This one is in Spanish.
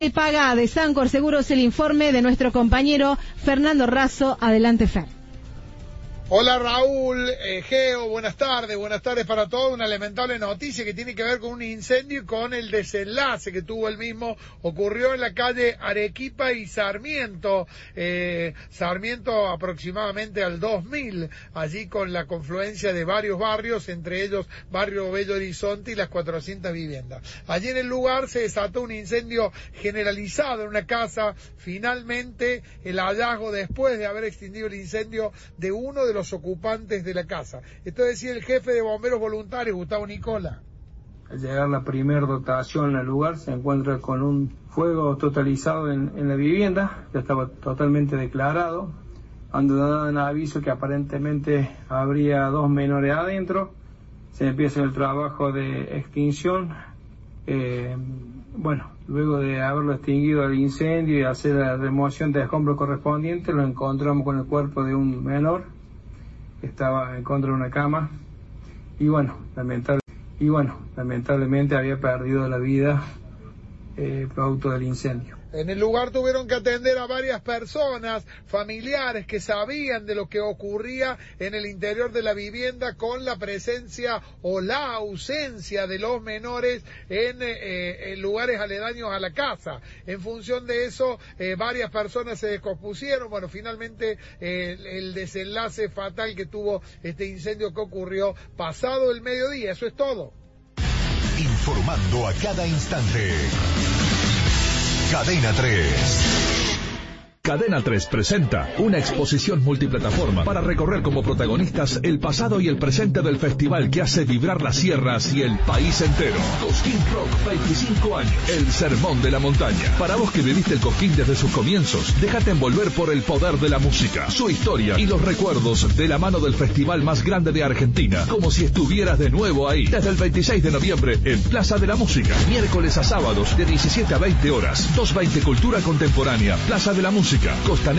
Paga de Sancor Seguros, el informe de nuestro compañero Fernando Razo. Adelante, Fer. Hola Raúl, Geo, buenas tardes para todos. Una lamentable noticia que tiene que ver con un incendio y con el desenlace que tuvo el mismo. Ocurrió en la calle Arequipa y Sarmiento, Sarmiento aproximadamente al 2000, allí con la confluencia de varios barrios, entre ellos Barrio Bello Horizonte y las 400 viviendas. Allí en el lugar se desató un incendio generalizado en una casa. Finalmente el hallazgo, después de haber extinguido el incendio, de uno de los ocupantes de la casa. Esto decía el jefe de bomberos voluntarios, Gustavo Nicola. Al llegar la primera dotación al lugar, se encuentra con un fuego totalizado en la vivienda. Ya estaba totalmente declarado. Cuando dan aviso que aparentemente habría 2 menores adentro, se empieza el trabajo de extinción. Luego de haberlo extinguido el incendio y hacer la remoción de escombros correspondiente, lo encontramos con el cuerpo de un menor que estaba en contra de una cama y lamentablemente había perdido la vida producto del incendio. En el lugar tuvieron que atender a varias personas, familiares que sabían de lo que ocurría en el interior de la vivienda con la presencia o la ausencia de los menores en lugares aledaños a la casa. En función de eso, varias personas se descompusieron. Bueno, finalmente el desenlace fatal que tuvo este incendio que ocurrió pasado el mediodía. Eso es todo. Informando a cada instante. Cadena 3. Cadena 3 presenta una exposición multiplataforma para recorrer como protagonistas el pasado y el presente del festival que hace vibrar las sierras y el país entero. Cosquín Rock, 25 años. El sermón de la montaña. Para vos que viviste el Cosquín desde sus comienzos, déjate envolver por el poder de la música, su historia y los recuerdos de la mano del festival más grande de Argentina, como si estuvieras de nuevo ahí. Desde el 26 de noviembre en Plaza de la Música. Miércoles a sábados de 17 a 20 horas. 220 Cultura Contemporánea. Plaza de la Música. Costanera